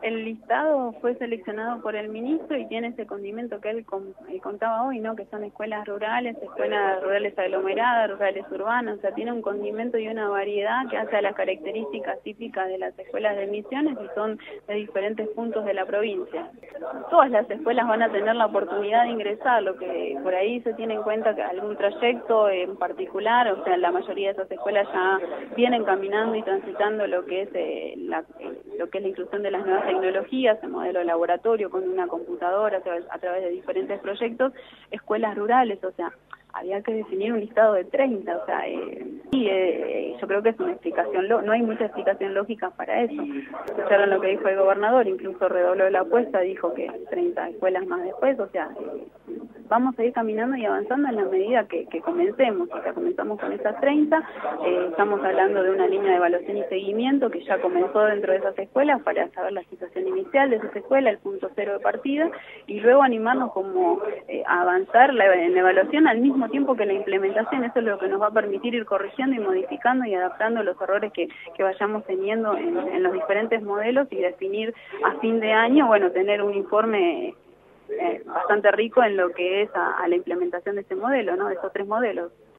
El listado fue seleccionado por el ministro y tiene ese condimento que él contaba hoy, ¿no? Que son escuelas rurales aglomeradas, rurales urbanas, o sea, tiene un condimento y una variedad que hace a las características típicas de las escuelas de Misiones y son de diferentes puntos de la provincia. Todas las escuelas van a tener la oportunidad de ingresar, lo que por ahí se tiene en cuenta que algún trayecto en particular, o sea, la mayoría de esas escuelas ya vienen caminando y transitando lo que es la inclusión de las nuevas tecnologías, el modelo de laboratorio con una computadora a través de diferentes proyectos, escuelas rurales, o sea, había que definir un listado de 30, o sea, yo creo que es una explicación, no hay mucha explicación lógica para eso. Escucharon lo que dijo el gobernador, incluso redobló la apuesta, dijo que 30 escuelas más después, o sea, vamos a ir caminando y avanzando en la medida que comencemos, o sea, comenzamos con esas 30, estamos hablando de una línea de evaluación y seguimiento que ya comenzó dentro de esas escuelas para saber la situación inicial de esas escuelas, el punto cero de partida, y luego animarnos como a avanzar en la evaluación al mismo tiempo que la implementación. Eso es lo que nos va a permitir ir corrigiendo y modificando y adaptando los errores que vayamos teniendo en los diferentes modelos y definir a fin de año, bueno, tener un informe bastante rico en lo que es a la implementación de ese modelo, ¿no? De esos 3 modelos.